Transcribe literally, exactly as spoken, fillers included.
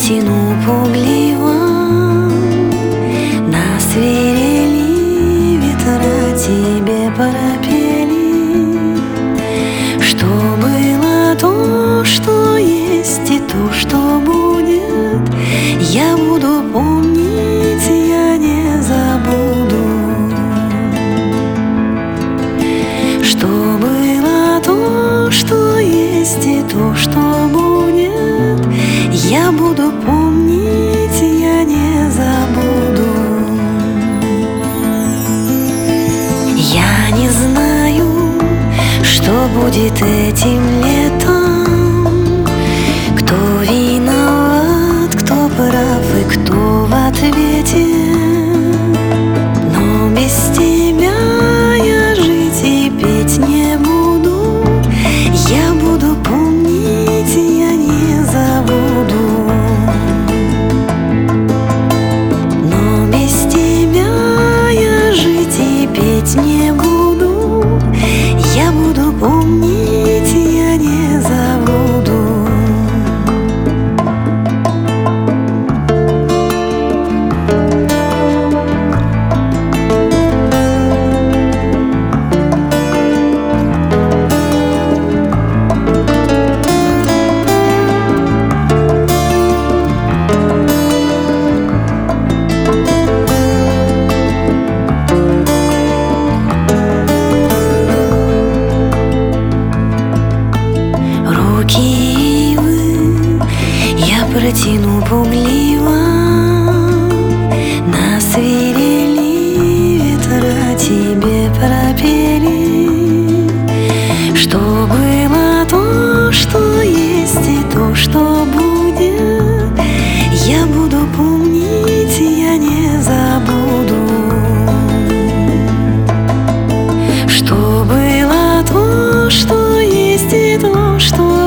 протяну пугливо, на свирели ветра тебе пропели, что было то, что есть, и то, что будет, я буду помнить, я не забуду. Что было то, что есть, и то, что будет, я буду помнить, я не забуду. Я не знаю, что будет этим летом, кто виноват, кто прав и кто в ответе. Но без тебя я жить и петь не буду, я буду помнить, я не забуду. Но без тебя я жить и петь не буду, я буду помнить, я не забуду. Я протяну пугливо, на свирели ветра тебе пропели, что было то, что есть, и то, что будет, я буду помнить, я не забуду. Что было то, что есть, и то, что